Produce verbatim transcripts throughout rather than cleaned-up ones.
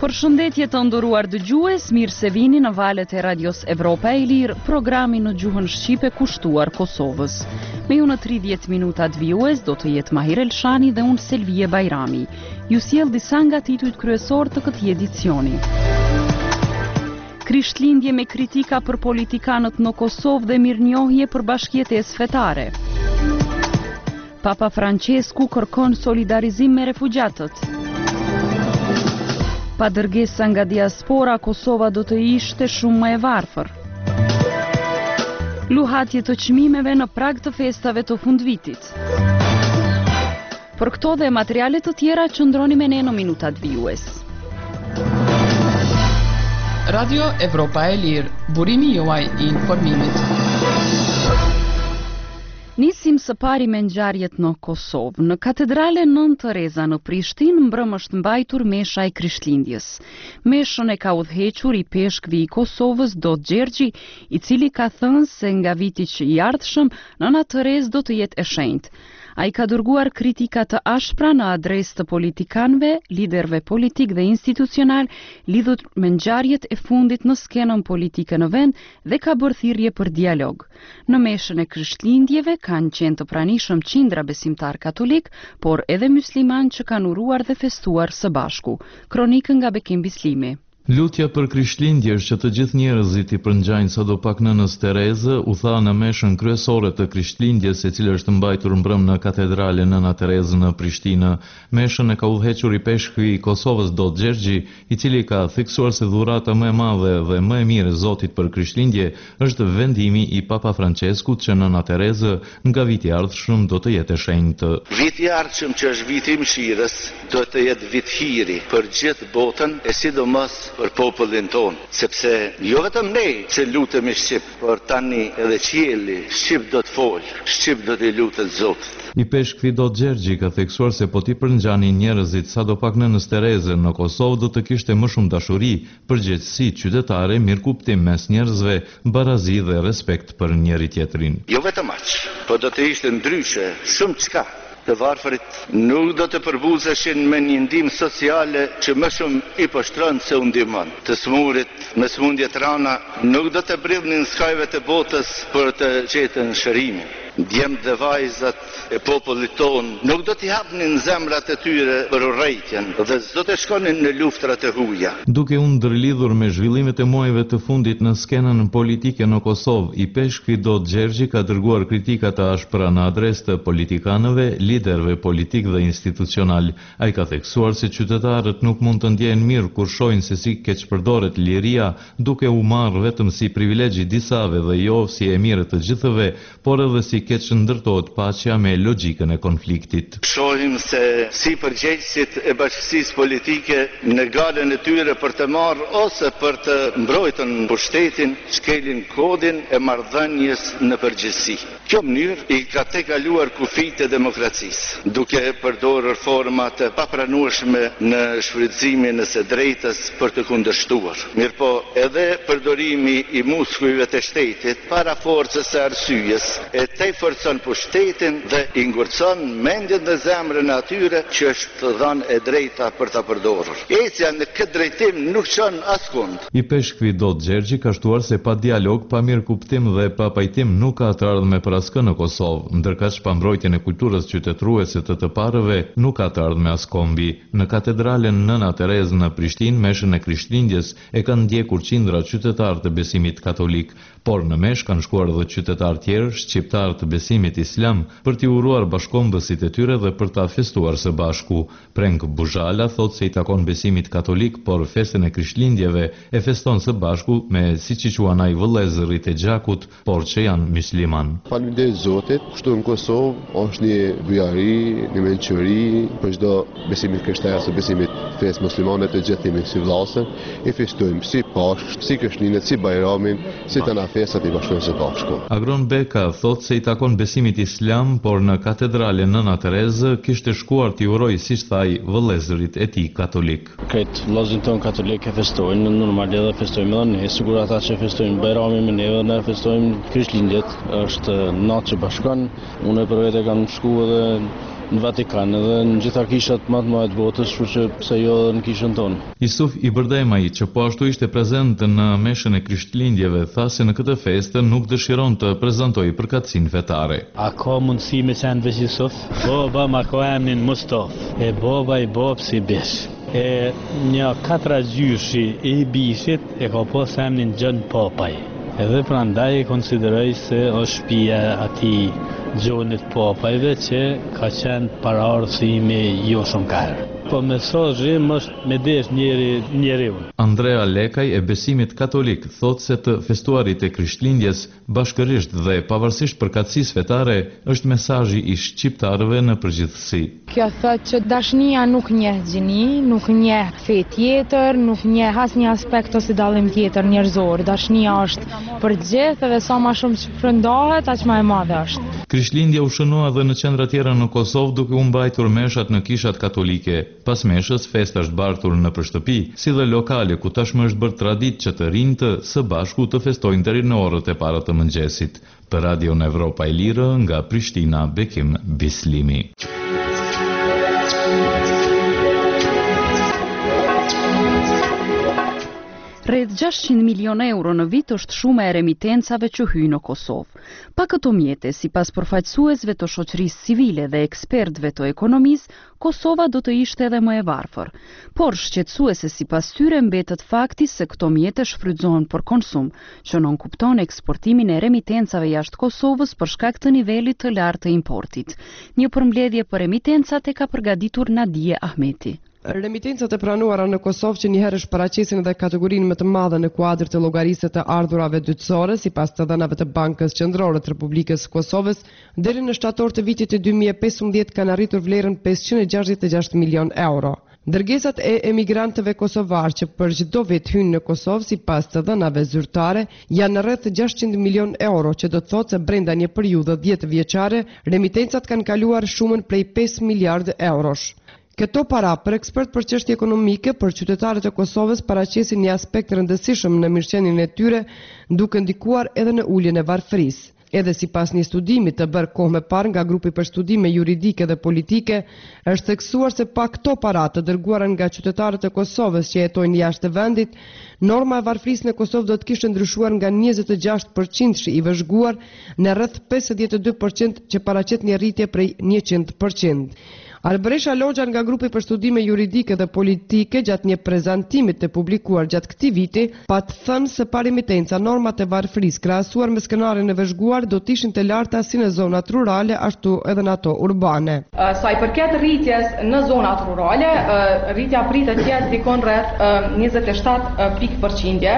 Përshëndetje të nderuar dëgjues, mirë se vini në valët e Radios Evropa e Lirë, programi në gjuhën shqipe kushtuar Kosovës. Me ju në tridhjetë minutat vijues do të jetë Mahir Elshani dhe unë Selvije Bajrami. Ju sjell disa nga titujt kryesor të këtij edicioni. Krishtlindje me kritika për politikanët në Kosovë dhe mirënjohje për bashkëjetesë fetare. Papa Francesku kërkon solidarizim me refugjatët. Pa dërgesa nga diaspora, Kosova do të ishte shumë më e varfër. Luhatje të çmimeve në prag të festave të fundvitit. Për këto dhe materiale të tjera qëndroni me ne në minutat vijues. Radio Evropa e Lirë, burimi juaj i informimit. Nisim së pari me ngjarjet në Kosovë. Në katedralen Nën Tereza në Prishtinë mbrëm është mbajtur mesha e Krishtlindjes. Meshën e ka udhëhequr i peshkvi i Kosovës Dot Gjergji, i cili ka thënë se nga viti që i ardhshëm Nëna Terezë do të jetë e shenjtë. Ai ka dërguar kritika të ashpra në adresë të politikanëve, liderëve politik dhe institucional lidhur me ngjarjet e fundit në skenën politike në vend dhe ka bërë thirrje për dialog. Në meshën e Krishtlindjeve kanë qenë të pranishëm qindra besimtar katolik, por edhe musliman që kanë uruar dhe festuar së bashku. Kronikën nga Bekim Bislimi. Lutja për Krishtlindje është që të gjithë njerëzit i përngjajnë sadopak nënës Terezë, u tha në meshën kryesore të Krishtlindjes, e cila është mbajtur mbrëm në katedralen Nëna Terezë në Prishtinë. Meshën e ka udhëhequr i peshkvi i Kosovës Dot Gjergji, i cili ka theksuar se dhurata më e madhe dhe më e mirë e Zotit për Krishtlindje është vendimi i Papa Franceskut që Nëna Terezë nga viti i ardhshëm do të jetë e shenjtë. Viti i ardhshëm që është viti i mëshirës, do të jetë vit hiri për gjithë botën e sidomos për popullin tonë, sepse jo vetëm ne që lutemi Shqip, por tani edhe qielli Shqip do të folë, Shqip do të lutet Zotit. I peshkvi Dot Gjergji ka theksuar se po ti përngjani njerëzit sadopak nënës Terezën në Kosovë do të kishte më shumë dashuri, përgjegjësi qytetare, mirëkuptim mes njerëzve, barazi dhe respekt për njëri tjetrin. Jo vetëm aq, po do të ishte ndryshe shumë çka. Të varfërit nuk do të përbuzeshin me një ndihmë sociale që më shumë i poshtron se u ndihmon. Të smurit me smundje të rana nuk do të bridhnin skajve të botës për të gjetën shërimin. Djemt dhe vajzat e popullit tonë nuk do t'i hapnin zemrat e tyre për urrejtjen dhe s'do të shkonin në luftrat e huaja. Duke u ndërlidhur me zhvillimet e muajve të fundit në skenën politike në Kosovë, i peshkvi Dot Gjergji ka dërguar kritika të ashpra në adresë të politikanëve, liderëve politik dhe institucional. Ai ka theksuar se qytetarët nuk mund të ndjehen mirë kur shohin se si keqpërdoret liria, duke u marrë vetëm si privilegji disave dhe jo si e mirë të gjithëve, por edhe si keq ndërtohet paqja me logjikën e konfliktit. Shohim se si përgjegjësit e bashkësisë politike në galën e tyre për të marrë ose për të mbrojtur pushtetin, shkelin kodin e marrëdhënies në përgjithësi. Kjo mënyrë i ka tejkaluar kufijtë e demokracisë, duke përdorur forma të papranueshme në shfrytëzimin e së drejtës për të kundërshtuar. Mirpo edhe përdorimi i muskujve të shtetit para forcës së arsyes e te forcon pushtetin dhe i ngurcon mendjen dhe zemrën e atyre që është dhënë e drejta për ta përdorur. Ecja në këtë drejtim nuk çon askund. I peshkvi Dot Gjergji ka shtuar se pa dialog, pa mirëkuptim dhe pa pajtim nuk ka të ardhme për askë në Kosovë, ndërkaq pa mbrojtjen e kulturës qytetëruese të të parëve nuk ka të ardhme as kombi. Në katedralen Nëna Terezë në Prishtinë, meshën e Krishtlindjes e kanë ndjekur qindra qytetarë të besimit katolik, por në mesh kanë shkuar edhe qytetarë tjerë, shqiptarë të besimit islam, për t'i uruar bashkombësit e tyre dhe për ta festuar së bashku. Prenk Buzhala thot se i takon besimit katolik, por festën e Krishtlindjeve e feston së bashku me siç i quan ai vëllezërit e gjakut, por që janë musliman. Faleminderit Zotit, kështu në Kosovë është një bujari, një mençuri për çdo besimit krishterë ose besimit festë muslimane të gjithë jemi si vëllezër, e festojmë si Pashkë, si Krishtlindjet, si Bajramin, si të na festat i bashkojmë së bashku. Agron Beka thot se i takon besimit islam, por në katedralen Nëna Terezë kishte shkuar t'i uroj siç thaj vëllezërit e tij katolik. Këtë vëllezërin ton katolik e festojnë, në normal edhe festojmë edhe ne, sigur ata që festojnë Bajramin me neve, ne festojmë Krishtlindjet, është natë që bashkon. Unë për vete kam shku edhe në Vatikan dhe në gjitha kishat më të mëdha të botës, kështu që pse jo në kishën tonë. Yusuf Ibrdemaj, që po ashtu ishte prezent në meshën e Krishtlindjeve, tha se në këtë festë nuk dëshiron të prezantojë përkatësinë fetare. A ka mundësi me qenë veç Yusuf? Boba ma ka emnin Mustafa, e boba i bob si bish. E një katra gjyshi i bishit e ka pas emnin John Popaj. Edhe prandaj e konsideroj se është shtëpia atij Gjonit Popajve që ka qenë paraardhësimi jo shumë herë. Po mesazhi është me desh njeri njeriu. Andrea Lekaj e besimit katolik thot se të festuarit e Krishtlindjes bashkërisht dhe pavarësisht përkatësisë fetare është mesazhi i shqiptarëve në përgjithësi. Kjo thot që dashnia nuk njeh gjini, nuk njeh fe tjetër, nuk njeh asnjë aspekt ose dallim tjetër njerëzor. Dashnia është për gjithë dhe sa më shumë shpërndahet, aq më e madhe është. Krishtlindja u shënua edhe në qendra tjera në Kosovë duke u mbajtur meshat në kishat katolike. Pas meshës, festa është bartur në shtëpi, si dhe lokale ku tashmë është bërë traditë që të rinjtë së bashku të festojnë deri në orët e para të mëngjesit. Për Radio në Evropa e Lirë, nga Prishtina, Bekim Bislimi. Rreth gjashtëqind milion euro në vit është shuma e remitencave që hyjnë në Kosovë. Pa këto mjete, sipas përfaqësuesve të shoqërisë civile dhe ekspertëve të ekonomisë, Kosova do të ishte edhe më e varfër. Por shqetësuese sipas tyre mbetet fakti se këto mjete shfrytëzohen për konsum, që nuk kupton eksportimin e remitencave jashtë Kosovës për shkak të nivelit të lartë të importit. Një përmbledhje për remitencat e ka përgatitur Nadije Ahmeti. Remitencat e pranuara në Kosovë që njëherë shparaqesin edhe kategorinë më të madhe në kuadër të llogarisë të ardhurave dytësore, sipas të dhënave të Bankës Qendrore të Republikës së Kosovës, deri në shtator të vitit të dy mijë e pesëmbëdhjetë kanë arritur vlerën pesëqind e gjashtëdhjetë e gjashtë milion euro. Dërgesat e emigrantëve kosovar që për çdo vit hyjnë në Kosovë sipas të dhënave zyrtare janë rreth gjashtëqind milion euro, që do të thotë se brenda një periudhe dhjetë vjeçare remitencat kanë kaluar shumën prej pesë miliardë eurosh. Këto para për ekspert për çështje ekonomike për qytetarët e Kosovës paraqesin një aspekt rëndësishëm në mirëqenien e tyre, duke ndikuar edhe në uljen e varfërisë. Edhe sipas një studimi të bërë kohë më parë nga grupi për studime juridike dhe politike, është theksuar se pa këto para të dërguara nga qytetarët e Kosovës që jetojnë jashtë vendit, norma e varfërisë në Kosovë do të kishte ndryshuar nga njëzet e gjashtë përqind i vëzhguar në rreth pesëdhjetë e dy përqind që paraqet një rritje prej njëqind përqind. Albresha Logja nga grupi për studime juridike dhe politike gjatë një prezantimi të publikuar gjatë këtij viti, pa të thënë se pa remitenca normat e varfërisë krahasuar me skenarin e vëzhguar do të ishin të larta si në zonat rurale ashtu edhe në ato urbane. Sa i përket rritjes në zonat rurale, rritja pritet të jetë dikon rreth njëzet e shtatë pikë përqindje,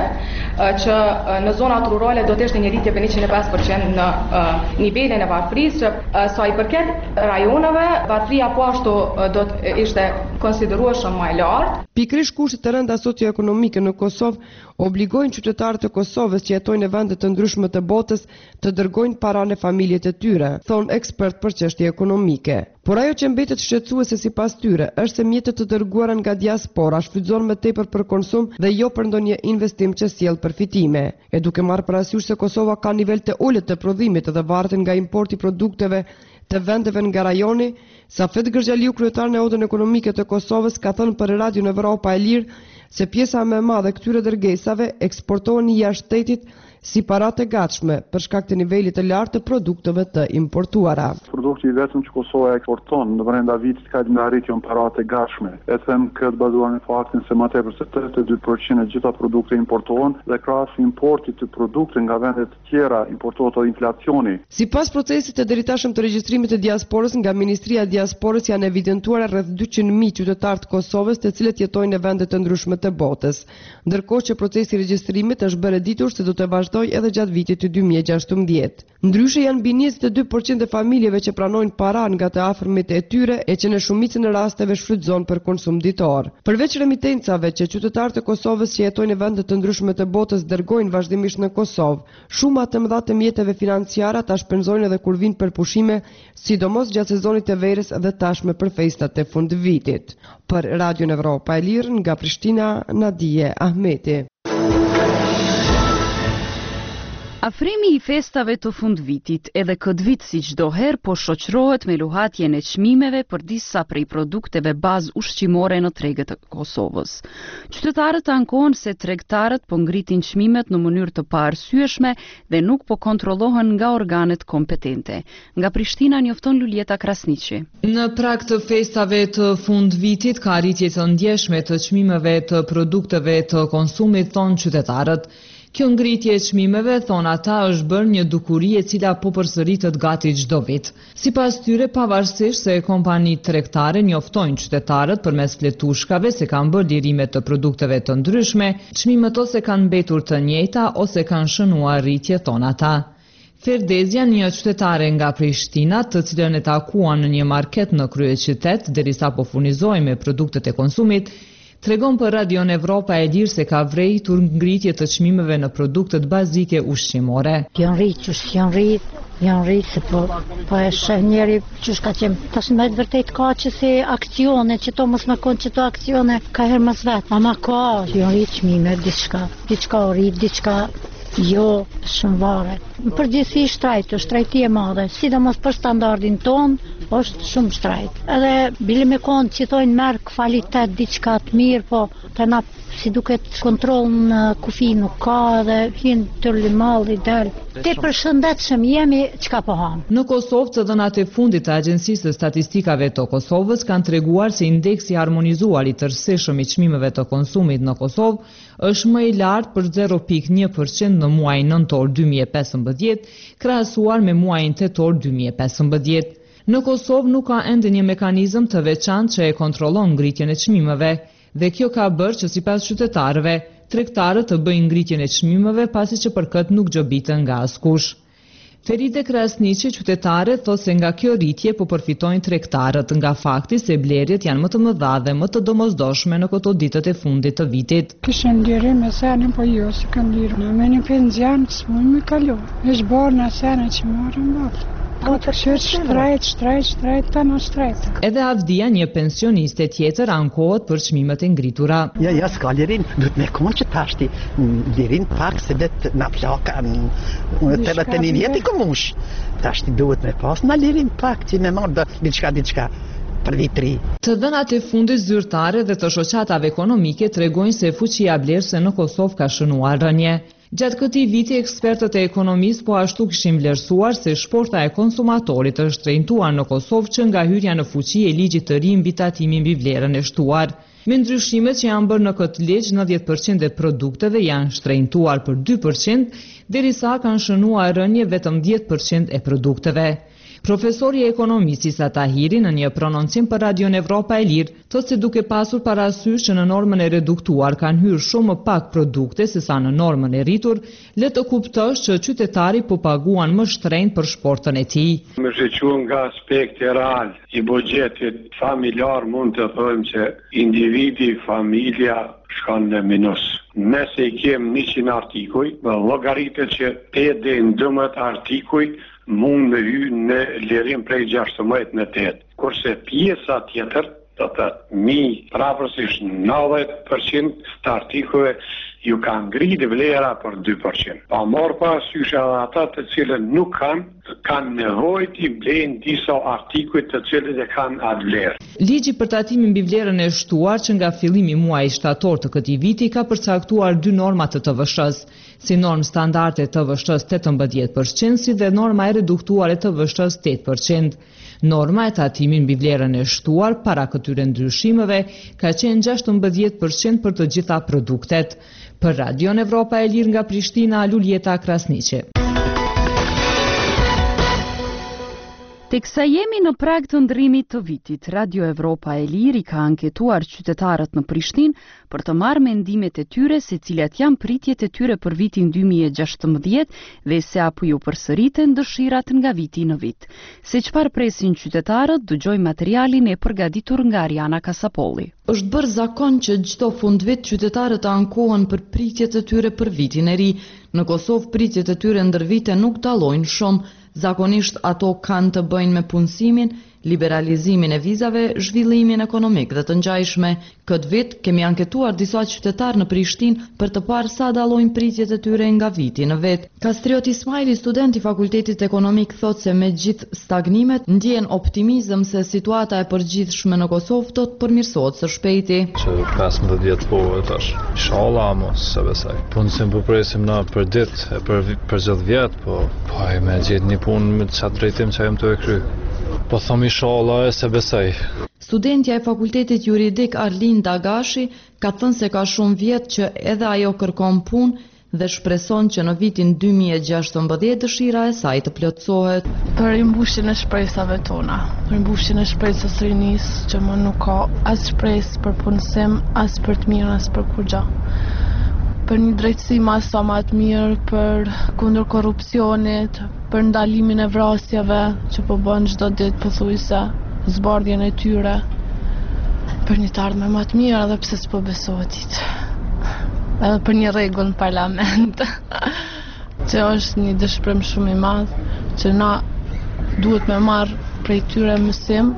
që në zonat rurale do të ishte një rritje për njëqind e pesë përqind në nivelin e varfërisë. Sa i përket rajoneve, varfëria po ashtu do të ishte konsiderueshëm më e lartë. Pikërisht kushtet të rënda socioekonomike në Kosovë obligojnë qytetarët e Kosovës që jetojnë në vende të ndryshme të botës të dërgojnë para në familjet e tyre, thon ekspert për çështje ekonomike. Por ajo që mbetet shqetësuese sipas tyre është se mjetet të dërguara nga diaspora shfrytëzohen më tepër për konsum dhe jo për ndonjë investim që sjell përfitime. E duke marrë parasysh se Kosova ka nivel të ulët të prodhimit dhe varet nga importi produkteve të vendeve nga rajoni, Safet Gërgjaliu, kryetar në Odën Ekonomike të Kosovës, ka thënë për Radio në Evropa e Lirë se pjesa më e madhe këtyre dërgesave eksportohen jashtë shtetit si para të gatshme për shkak të nivelit të lartë të produkteve të importuara. Produkti vetëm që Kosova eksporton në brenda vitit ka një arritje në para të gatshme. E them këtë bazuar në faktin se më tepër se tridhjetë e dy përqind e gjitha produkte importohen dhe krahas importit të produkte nga vende të tjera importohet edhe inflacioni. Sipas procesit të deritashëm të regjistrimit të diasporës nga Ministria e Diasporës janë evidentuar rreth dyqind mijë qytetarë të Kosovës të cilët jetojnë në vende të ndryshme të botës, ndërkohë që procesi i regjistrimit është bërë ditur se do të vazhdojë edhe gjatë vitit të dy mijë e gjashtëmbëdhjetë. Ndryshe janë mbi njëzet e dy përqind e familjeve që pranojnë para nga të afërmit e tyre e që në shumicën e rasteve shfrytëzohen për konsum ditor. Përveç remitencave që qytetarët e Kosovës që jetojnë në vende të ndryshme të botës dërgojnë vazhdimisht në Kosovë, shumë të mëdha të mjeteve financiare ta shpenzojnë edhe kur vinë për pushime, sidomos gjatë sezonit të verës dhe tashme për festat e fundvitit. Për Radio Evropa e Lirë nga Prishtina, Nadije Ahmeti. Afrimi I festave të fundvitit edhe këtë vit si çdo herë po shoqërohet me luhatjen e çmimeve për disa prej produkteve bazë ushqimore në tregët e Kosovës. Qytetarët ankohen se tregtarët po ngritin çmimet në mënyrë të paarsyeshme dhe nuk po kontrollohen nga organet kompetente. Nga Prishtina njofton Luljeta Krasniqi. Në prag të festave të fundvitit ka rritje të ndjeshme të çmimeve të produkteve të konsumit, thonë qytetarët. Kjo ngritje e çmimeve, thon ata, është bërë një dukuri e cila po përsëritet gati çdo vit. Sipas tyre, pavarësisht se kompanitë tregtare njoftojnë qytetarët përmes fletushkave se kanë bërë lirime të produkteve të ndryshme, çmimet ose kanë mbetur të njëjta ose kanë shënuar rritje, thon ata. Ferdezja, një qytetare nga Prishtina, të cilën e takuan në një market në kryeqytet derisa po furnizoi me produktet e konsumit, tregon për Radion Evropa e Lirë se ka vërejtur ngritje të çmimeve në produktet bazike ushqimore. Janë rritë, qësh janë rritë, janë rritë, se po, po e shë njeri qësh ka qenë. Tash me të vërtejt ka që se akcione, që to mos me konë që to akcione, ka herë mas vetë. Ama ka, janë rritë çmime, diçka, diçka o rritë, diçka jo, shumë varet. Në përgjithësi shtrajtë, shtrajti e madhe, sidomos për standardin ton, është shumë shtrajt. Edhe bile me konë që thojnë merë kvalitet diçka të mirë, po të na si duket kontrol në kufi nuk ka dhe hinë të limalli del. Te përshëndetshëm jemi çka po ham. Në Kosovë, të dhënat e fundit të Agjencisë së Statistikave të Kosovës kanë treguar se indeksi harmonizuar I tërësishëm I çmimeve të konsumit në Kosovë është më I lartë për zero pikë një përqind në muajin nëntor dy mijë e pesëmbëdhjetë, krahasuar me muajin tetor dy mijë e pesëmbëdhjetë. Në Kosovë nuk ka ende një mekanizëm të veçantë që e kontrollon ngritjen e çmimeve, dhe kjo ka bërë që sipas qytetarëve, tregtarët të bëjnë ngritjen e çmimeve pasi që për këtë nuk gjobitën nga askush. Feride Krasniqi, qytetare, thot se nga kjo rritje po përfitojnë tregtarët nga fakti se blerjet janë më të mëdha dhe më të domosdoshme në këto ditët e fundit të vitit. Kishin lirim me senin, po jo se kanë lirim. Në me një penzion s'mund me kalu. Është bërë në senin që marrën bërë. Po të shërë shtrajt, shtrajt, shtrajt, të në shtrajt. Edhe Avdia, një pensioniste tjetër, ankohet për çmimet e ngritura. Ja, ja, s'ka lirin, duhet me konë që tashti, lirin pak se vetë në plaka, në të të një vjeti këmush. Tashti duhet me pas në lirin pak që me marrë dhe diçka, diçka. Të dhënat e fundit zyrtare dhe të shoqatave ekonomike tregojnë se fuqia blerëse në Kosovë ka shënuar rënje. Gjatë këtij viti, ekspertët e ekonomisë po ashtu kishin vlerësuar se shporta e konsumatorit është shtrenjtuar në Kosovë që nga hyrja në fuqi e ligjit të ri mbi tatimin mbi vlerën e shtuar. Me ndryshimet që janë bërë në këtë ligj, nëntëdhjetë përqind e produkteve janë shtrenjtuar për dy përqind, derisa kanë shënuar rënje vetëm dhjetë përqind e produkteve. Profesori e ekonomisë Isa Tahiri në një prononcim për Radion Evropa e Lirë thotë se duke pasur parasysh që në normën e reduktuar kanë hyrë shumë më pak produkte se sa në normën e rritur, le të kuptosh që qytetari po paguan më shtrenjtë për shportën e tij. Me shqyqur nga aspekti real I buxhetit familjar mund të thojmë që individi, familja shkon në minus. Nëse I kem njëqind artikuj, llogaritet që pesë deri në dymbëdhjetë artikuj mund me hy në lirim prej gjashtëmbëdhjetë në tetë. Kurse pjesa tjetër, do të mi prapërsisht nëntëdhjetë përqind të artikujve ju kanë ngritur vlera për dy përqind. Pa marrë parasysh edhe ata të cilët nuk kanë, kanë nevojë të blejnë disa artikuj të cilët e kanë atë vlerë. Ligji për tatimin mbi vlerën e shtuar që nga fillimi I muajit shtator të këtij viti ka përcaktuar dy norma të T V S-s, si normë standarde T V S tetëmbëdhjetë përqind, si dhe norma e reduktuar e T V S tetë përqind. Norma e tatimin mbi vlerën e shtuar para këtyre ndryshimeve ka qenë gjashtëmbëdhjetë përqind për të gjitha produktet. Për Radion Evropa e Lirë nga Prishtina, Luljeta Krasniqi. Teksa jemi në prag të ndrimit të vitit, Radio Evropa e Lirë ka anketuar qytetarët në Prishtinë për të marrë mendimet e tyre se cilat janë pritjet e tyre për vitin dy mijë e gjashtëmbëdhjetë dhe se apo ju përsëriten dëshirat nga viti në vit. Se çfarë presin qytetarët, dëgjoj materialin e përgatitur nga Ariana Kasapolli. Është bërë zakon që çdo fundvit qytetarët ankohen për pritjet e tyre për vitin e ri. Në Kosovë pritjet e tyre ndër vite nuk dallojnë shumë. Zakonisht ato kanë të bëjnë me punësimin, liberalizimin e vizave, zhvillimin ekonomik dhe të ngjajshme. Këtë vit kemi anketuar disa qytetarë në Prishtinë për të parë sa dallojnë pritjet e tyre nga viti në vit. Kastriot Ismaili, student i Fakultetit Ekonomik, thotë se me gjithë stagnimet ndjen optimizëm se situata e përgjithshme në Kosovë do të përmirësohet së shpejti. Që pesëmbëdhjetë vjet po tash, inshallah mos se besoj. Punë se po presim na për ditë, e për për çdo vjet, po po e më gjet një punë me çat drejtim që jam të e kry. Po thom inshallah e se besoj. Studentja e Fakultetit Juridik Arlin Dagashi ka thënë se ka shumë vjet që edhe ajo kërkon punë dhe shpreson që në vitin dy mijë e gjashtëmbëdhjetë dëshira e saj të plotësohet. Për rimbushjen e shpresave tona, për rimbushjen e shpresës së rinisë që më nuk ka as shpresë për punësim, as për të mirën, as për kurrë. Për një drejtësi më sa më të mirë, për kundër korrupsionit, për ndalimin e vrasjeve që po bën çdo ditë pothuajse, zbardhjen e tyre, për një të ardhme më të mirë, edhe pse s'po besohet hiç. Edhe për një rregull në parlament, që është një dëshpërim shumë i madh, që na duhet me marrë prej tyre mësim,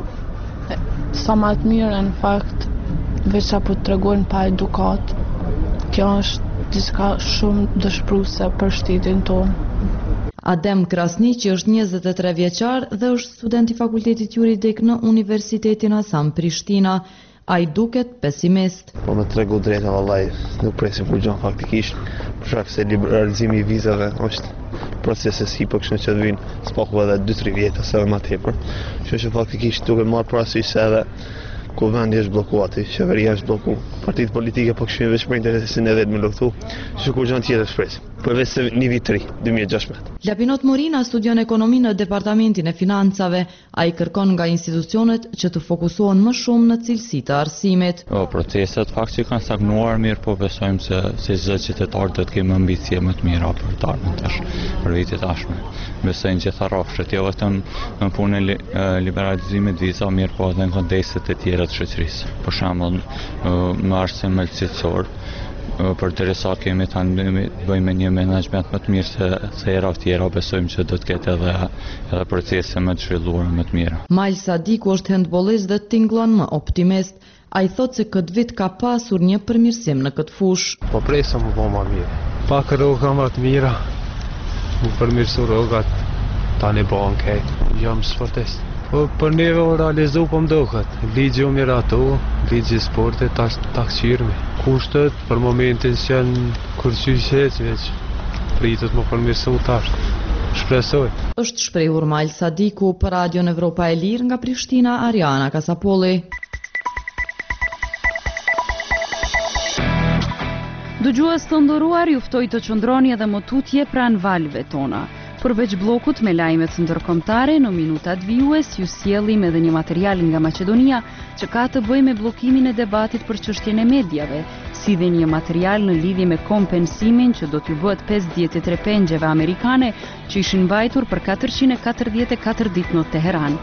sa më të mirë, në fakt, veç apo të tregojnë pa edukat. Kjo është diçka shumë dëshpëruese për shtetin tonë. Adem Krasni, që është njëzet e tre vjeçar dhe është student i Fakultetit Juridik në Universitetin Hasan Prishtina, ai duket pesimist. Po me tregu drejta vallai, nuk presim kur gjën faktikisht, për shkak se liberalizimi i vizave është proces e sipër, kështu që të vinë spaku edhe dy tre vjet ose më tepër. Kështu që faktikisht duhet marrë parasysh se edhe ku vendi është bllokuar, qeveria është bllokuar. Partitë politike po këshin vetëm për interesin e vetë me luftu, që kur gjën tjetër shpresë. Përveç se një vit të ri, dy mijë e gjashtëmbëdhjetë. Lapinot Morina studion ekonomi në Departamentin e Financave. Ai kërkon nga institucionet që të fokusohen më shumë në cilësi të arsimit. O, proceset fakt që kanë stagnuar mirë, po besojmë se se çdo qytetar do të kemë ambicie më të mira për të ardhmen tash, për vitet tashme. Besojmë gjitha rrafshet, jo vetëm në punën e liberalizimit viza, mirë po edhe në kontekstet e tjera të shoqërisë. Për shembull, në arsim mëlçësor, për të resa kemi të bëjmë një menaxhment më të mirë se, se era tjera, besojmë që do të ketë edhe, edhe procese më të zhvilluara më të mira. Majl Sadiku është handbollist dhe tingëllon më optimist. Ai thotë se këtë vit ka pasur një përmirësim në këtë fushë. Po presëm më bëma mirë. Pak rroga më të mira, më përmirësu rrogat, tani banke, jam sportist. Po për neve o realizu po mdohet, ligji u miratu, ligji sportit tash takqirmi. Kushtet për momentin që janë kërqyqet veç, pritet më përmirësu tash, shpresoj. Është shprehur Majl Sadiku për Radion Evropa e Lirë nga Prishtina, Ariana Kasapolli. Dëgjues të nderuar, ju ftoj të qëndroni edhe më tutje pranë valve tona. Përveç blokut me lajmet ndërkombëtare, në minutat vijues ju sjellim edhe një material nga Maqedonia që ka të bëjë me bllokimin e debatit për çështjen e mediave, si dhe një material në lidhje me kompensimin që do t'ju bëhet pesëdhjetë e tre pengjeve amerikane që ishin mbajtur për katërqind e katërdhjetë e katër ditë në Teheran.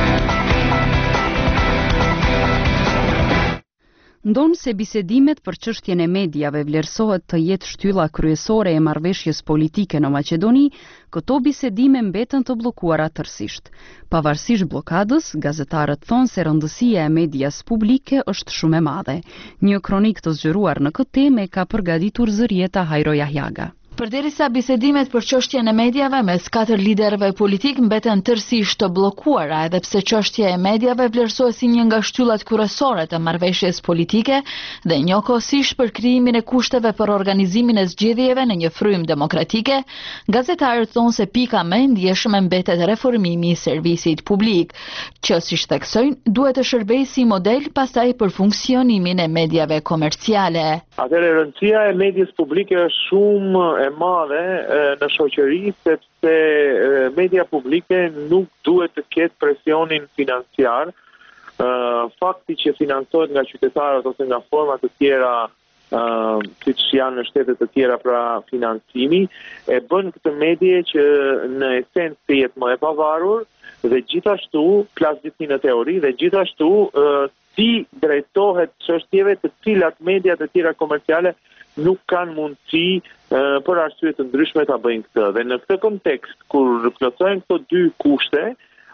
Ndonë se bisedimet për çështjen e mediave vlerësohet të jetë shtylla kryesore e marrëveshjes politike në Maqedoni, këto bisedime mbeten të bllokuara tërësisht. Pavarësisht bllokadës, gazetarët thonë se rëndësia e medias publike është shumë e madhe. Një kronik të zgjeruar në këtë temë ka përgatitur Zërieta Hajro Jahjaga. Përderisa bisedimet për çështjen e mediave mes katër liderëve politik mbeten tërësisht të bllokuara, edhe pse çështja e mediave vlerësohet si një nga shtyllat kryesore të marrëveshjes politike dhe njëkohësisht për krijimin e kushteve për organizimin e zgjedhjeve në një frym demokratike, gazetarët thonë se pika më e ndjeshme mbetet reformimi i servisit publik, që siç theksojnë duhet të shërbejë si model pastaj për funksionimin e mediave komerciale. Atëherë rëndësia e medias publike është shumë e madhe në shoqëri, sepse media publike nuk duhet të ketë presionin financiar, fakti që financohet nga qytetarët ose nga forma të tjera siç janë në shtete të tjera pra financimi, e bën këtë medie që në esencë të jetë më e pavarur dhe gjithashtu plasditni në teori dhe gjithashtu si drejtohet çështjeve të cilat media të tjera komerciale nuk kanë mundësi uh, për arsye të ndryshme ta bëjnë këtë. Dhe në këtë kontekst, kur plotësohen këto dy kushte,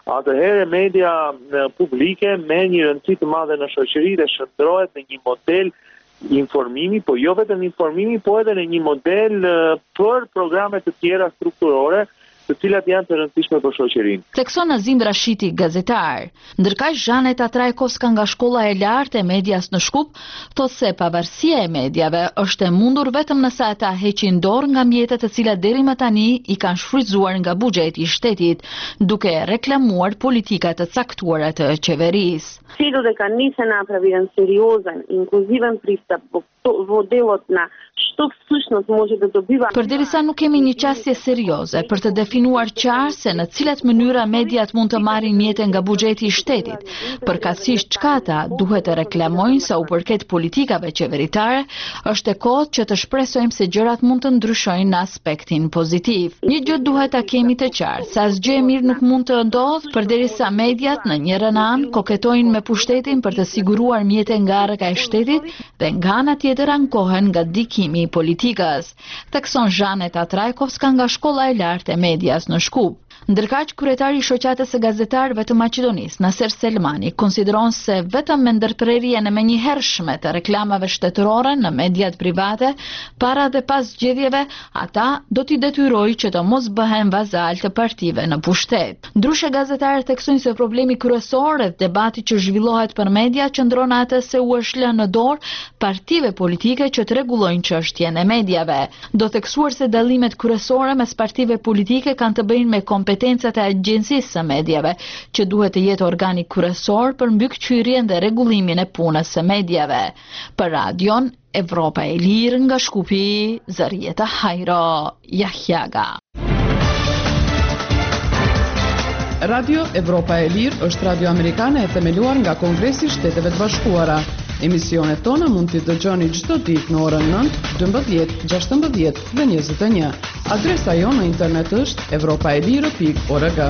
atëherë media publike me një rëndësi të madhe në shoqëri dhe shndrohet në një model informimi, po jo vetëm informimi, po edhe në një model për programe të tjera strukturore, të cilat janë të rëndësishme për shoqërinë. Thekson Azim Rashiti, gazetar. Ndërkaq Zhaneta Trajkovska nga Shkolla e Lartë e Medias në Shkup thotë se pavarësia e mediave është e mundur vetëm nëse ata heqin dorë nga mjetet të cilat deri më tani i kanë shfrytzuar nga buxheti i shtetit, duke reklamuar politika të caktuara të qeverisë. Cilët e kanë nisë na praviren seriozen, inkluziven prista vodelot na shtok sëshnët moshë të dobiva. Përderisa nuk kemi një qasje serioze për të definuar qartë se në cilat mënyra mediat mund të marrin mjete nga buxheti i shtetit, përkatësisht çka ata duhet të reklamojnë sa u përket politikave qeveritare, është e kohët që të shpresojmë se gjërat mund të ndryshojnë në aspektin pozitiv. Një gjë duhet ta kemi të qartë, se asgjë e mirë nuk mund të ndodhë përderisa mediat në njërin anë koketojnë me pushtetin për të siguruar mjete nga arka e shtetit dhe nga ana tjetër ankohen nga dikimi i politikës, thekson Zhaneta Trajkovska nga Shkolla e Lartë e Medias në Shkup. Ndërkaq, kryetari i shoqatës së gazetarëve të Maqedonisë, Naser Selmani, konsideron se vetëm me ndërprerjen e menjëhershme të reklamave shtetërore në mediat private, para dhe pas zgjedhjeve, ata do t'i detyrojë që të mos bëhen vazal të partive në pushtet. Ndryshe, gazetarët theksojnë se problemi kryesor e debati që zhvillohet për media qëndron atë se u është lënë në dorë partive politike që të rregullojnë çështjen e mediave. Do theksuar se dallimet kryesore mes partive politike kanë të bëjnë me kompetencat e agjencisë së mediave, që duhet të jetë organi kryesor për mbikëqyrjen dhe rregullimin e punës së mediave. Për radion Evropa e Lirë nga Shkupi, Zarieta Hajro, Jahjaga. Radio Evropa e Lirë është radio amerikane e themeluar nga Kongresi i Shteteve të Bashkuara. Emisionet tona mund t'i dëgjoni çdo ditë në orën nëntë, dymbëdhjetë, gjashtëmbëdhjetë dhe njëzet e një. Adresa jonë në internet është evropaelire pikë org.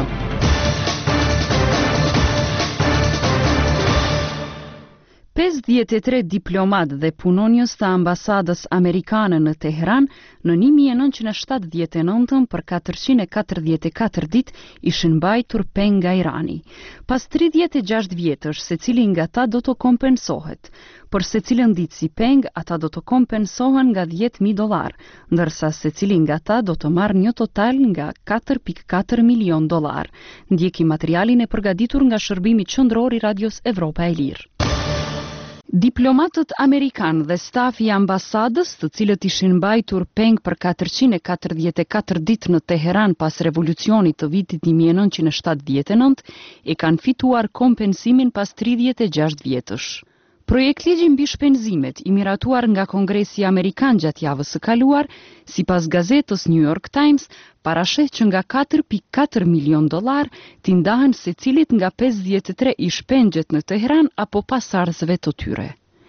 pesëdhjetë e tre diplomat dhe punonjës të ambasadës amerikane në Teheran në një mijë e nëntëqind e shtatëdhjetë e nëntë për katërqind e katërdhjetë e katër ditë ishin mbajtur peng nga Irani. Pas tridhjetë e gjashtë vjetësh, secili nga ta do të kompensohet. Për secilën ditë si peng, ata do të kompensohen nga dhjetë mijë dollar, ndërsa secili nga ta do të marrë një total nga katër pikë katër milion dollar. Ndjeki materialin e përgatitur nga shërbimi qendror i Radios Evropa e Lirë. Diplomatët amerikanë dhe stafi i ambasadës, të cilët ishin mbajtur peng për katërqind e katërdhjetë e katër ditë në Teheran pas revolucionit të vitit një mijë e nëntëqind e shtatëdhjetë e nëntë, e kanë fituar kompensimin pas tridhjetë e gjashtë vjetësh. Projektligji mbi shpenzimet i miratuar nga Kongresi Amerikan gjatë javës së kaluar, sipas gazetës New York Times, parasheh që nga katër pikë katër milion dollar t'i ndahen secilit nga pesëdhjetë e tre ish-pengjet në Teheran apo pasardhësve të tyre.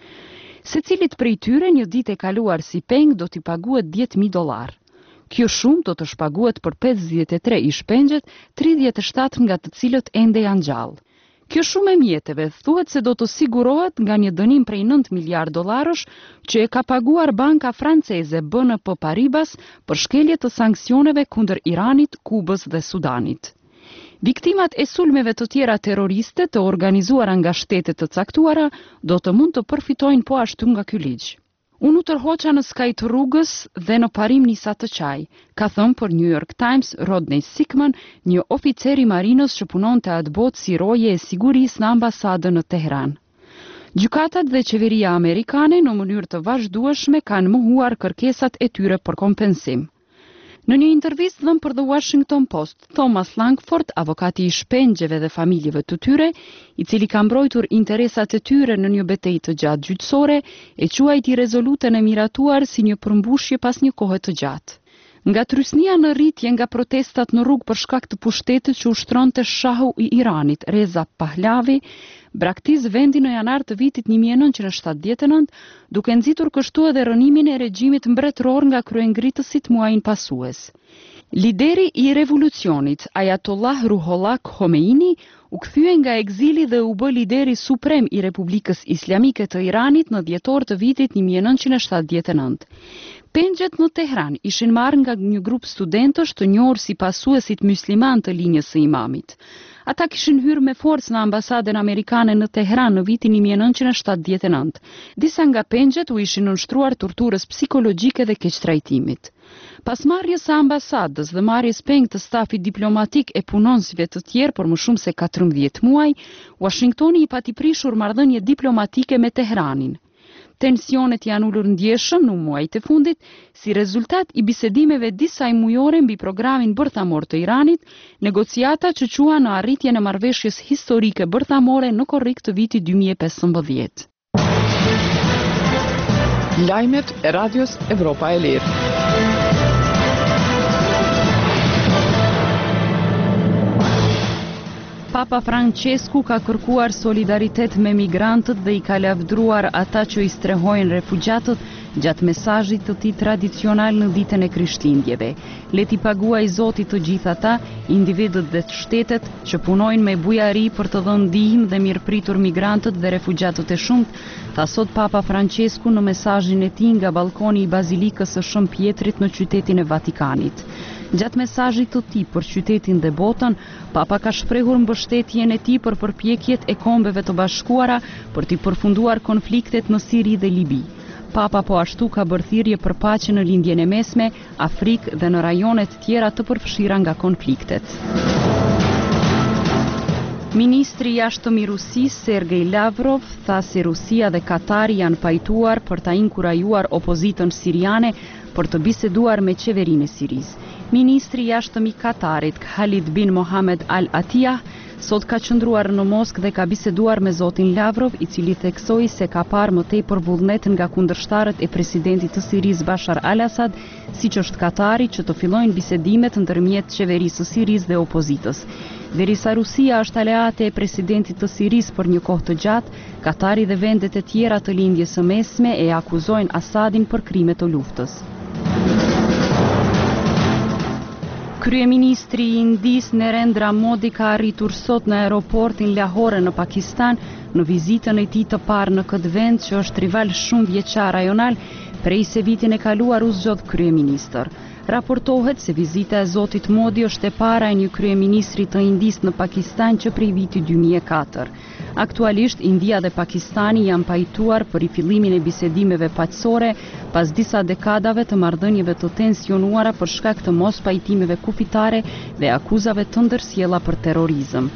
Secilit prej tyre një ditë e kaluar si peng do t'i paguhet dhjetë mijë dollar. Kjo shumë do të shpaguhet për pesëdhjetë e tre ish-pengjet, tridhjetë e shtatë nga të cilët ende janë gjallë. Kjo shumë e mjeteve thuhet se do të sigurohet nga një dënim prej nëntë miliardë dollarësh që e ka paguar banka franceze B N P Paribas për shkelje të sanksioneve kundër Iranit, Kubës dhe Sudanit. Viktimat e sulmeve të tjera terroriste të organizuara nga shtete të caktuara do të mund të përfitojnë po ashtu nga ky ligj. Unë u tërhoqa në skaj të rrugës dhe në parim nisa të qaj, ka thënë për New York Times Rodney Sickman, një oficer i marinës që punon të atë botë si roje e sigurisë në ambasadën në Teheran. Gjykatat dhe qeveria amerikane në mënyrë të vazhdueshme kanë mohuar kërkesat e tyre për kompensim. Në një intervistë dhënë për The Washington Post, Thomas Langford, avokati i shpengjeve dhe familjeve të tyre, i cili ka mbrojtur interesat e tyre në një betejë të gjatë gjyqësore, e quajti rezolutën e miratuar si një përmbushje pas një kohe të gjatë. Nga trysnia në rritje nga protestat në rrugë për shkak të pushtetit që ushtronte shahu i Iranit, Reza Pahlavi, braktis vendi në janar të vitit një mijë e nëntëqind e shtatëdhjetë e nëntë, duke nxitur kështu edhe rënimin e regjimit mbretëror nga kryengritësit muajin pasues. Lideri i revolucionit, Ayatollah Ruhollah Khomeini, u kthye nga egzili dhe u bë lideri suprem i Republikës Islamike të Iranit në dhjetor të vitit një mijë e nëntëqind e shtatëdhjetë e nëntë. Pengjet në Tehran ishin marrë nga një grup studentësh të njohur si pasuesit musliman të linjës së imamit. Ata kishin hyrë me forcë në ambasadën amerikane në Tehran në vitin një mijë e nëntëqind e shtatëdhjetë e nëntë. Disa nga pengjet u ishin nënshtruar torturës psikologjike dhe keqtrajtimit. Pas marrjes së ambasadës dhe marrjes peng të stafit diplomatik e punonësve të tjerë për më shumë se katërmbëdhjetë muaj, Washingtoni i pati prishur marrëdhënie diplomatike me Tehranin. Tensionet janë ulur ndjeshëm në muajt e fundit si rezultat i bisedimeve disa mujore mbi programin bërthamor të Iranit, negociata që quan në arritjen e marrëveshjes historike bërthamore në korrik të vitit dy mijë e pesëmbëdhjetë. Lajmet e Radios Evropa e Lirë. Papa Francesku ka kërkuar solidaritet me migrantët dhe i ka lavdruar ata që i strehojnë refugjatët gjatë mesazhit të tij tradicional në ditën e Krishtlindjeve. Leti paguaj Zotit të gjithë ata, individët dhe të shtetet që punojnë me bujari për të dhënë ndihmë dhe mirëpritur migrantët dhe refugjatët e shumt, tha sot Papa Francesku në mesazhin e tij nga balkoni i Bazilikës së Shën Pjetrit në qytetin e Vatikanit. Gjatë mesazhit të tij për qytetin dhe botën, Papa ka shprehur mbështetjen e tij për përpjekjet e Kombeve të Bashkuara për të përfunduar konfliktet në Siri dhe Libi. Papa po ashtu ka bërë thirrje për paqe në lindjen e mesme, Afrikë dhe në rajonet tjera të përfshira nga konfliktet. Ministri i jashtëm i Rusisë Sergej Lavrov tha se Rusia dhe Katari janë pajtuar për ta inkurajuar opozitën siriane për të biseduar me qeverinë e Sirisë. Ministri i jashtëm i Katarit Khalid bin Mohammed Al Atiyah sot ka qëndruar në Moskë dhe ka biseduar me zotin Lavrov, i cili theksoi se ka parë më tepër vullnet nga kundërshtarët e presidentit të Sirisë Bashar al-Assad, siç është Katari, që të fillojnë bisedimet ndërmjet qeverisë së Sirisë dhe opozitës. Derisa Rusia është aleate e presidentit të Sirisë për një kohë të gjatë, Katari dhe vendet e tjera të lindjes së mesme e akuzojnë Assadin për krime të luftës. Kryeministri i Indisë Narendra Modi ka arritur sot në aeroportin Lahore në Pakistan në vizitën e tij të parë në këtë vend që është rival shumë vjeçar rajonal prej se vitin e kaluar u zgjodh kryeministër. Raportohet se vizita e zotit Modi është e para e një kryeministri të Indisë në Pakistan që prej vitit dy mijë e katër. Aktualisht, India dhe Pakistani janë pajtuar për rifillimin e bisedimeve paqësore pas disa dekadave të marrëdhënieve të tensionuara për shkak të mos pajtimeve kufitare dhe akuzave të ndërsjella për terrorizëm.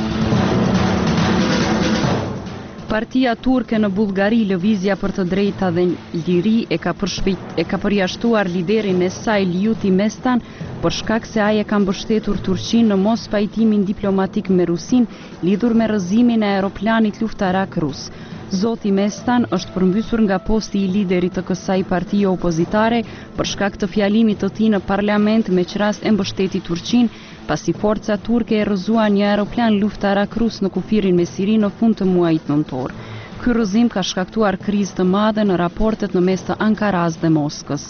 Partia turke në Bullgari, Lëvizja për të drejta dhe liri, e ka, e ka përjashtuar liderin e saj Ljuti Mestan për shkak se ai e ka mbështetur Turqinë në mos pajtimin diplomatik me Rusin lidhur me rrëzimin e aeroplanit luftarak rus. Zoti Mestan është përmbysur nga posti i liderit të kësaj partie opozitare për shkak të fjalimit të tij në parlament me qrast e mbështeti Turqinë pasi forca turke e rrëzuan një aeroplan luftarak rus në kufirin me Siri në fund të muajit nëntor. Ky rrëzim ka shkaktuar krizë të madhe në raportet në mes të Ankaras dhe Moskës.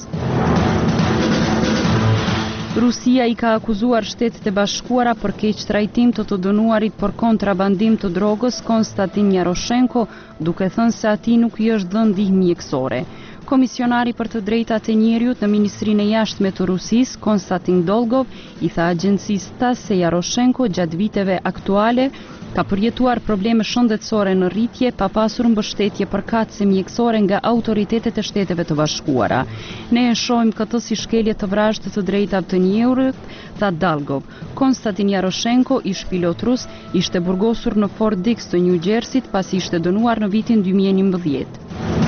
Rusia i ka akuzuar Shtetet e Bashkuara për keqtrajtim të të dënuarit për kontrabandim të drogës Konstantin Jaroshenko, duke thënë se atij nuk i është dhënë ndihmë mjekësore. Komisionari për të drejtat e njeriut në Ministrinë e Jashtme të Rusisë, Konstantin Dolgov, i tha agjencisë TASS se Jaroshenko gjatë viteve aktuale ka përjetuar probleme shëndetësore në rritje pa pasur mbështetje përkatëse mjekësore nga autoritetet e Shteteve të Bashkuara. Ne e shohim këtë si shkelje të vrastë të drejtave të njerit, tha Dolgov. Konstantin Jaroshenko, ish pilot rus, ishte burgosur në Fort Dix të New Jersey pasi ishte dënuar në vitin dy mijë e njëmbëdhjetë.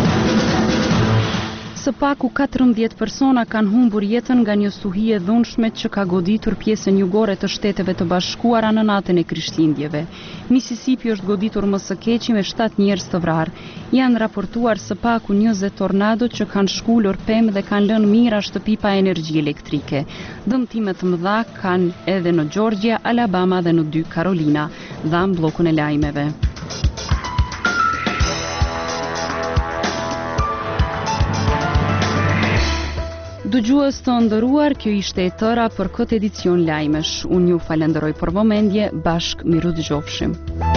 Së paku katërmbëdhjetë persona kanë humbur jetën nga një stuhi e dhunshme që ka goditur pjesën jugore të Shteteve të Bashkuara në natën e Krishtlindjeve. Mississippi është goditur më së keqi me shtatë njerëz të vrarë. Janë raportuar së paku njëzet tornado që kanë shkullur pemë dhe kanë lënë mijëra shtëpi pa energji elektrike. Dëmtime të mëdha kanë edhe në Georgia, Alabama dhe në dy Carolina. Dham bllokun e lajmeve. Dëgjues të nderuar, kjo ishte e tëra për këtë edicion lajmesh. Unë ju falenderoj për vëmendje, bashkë miru dëgjofshim.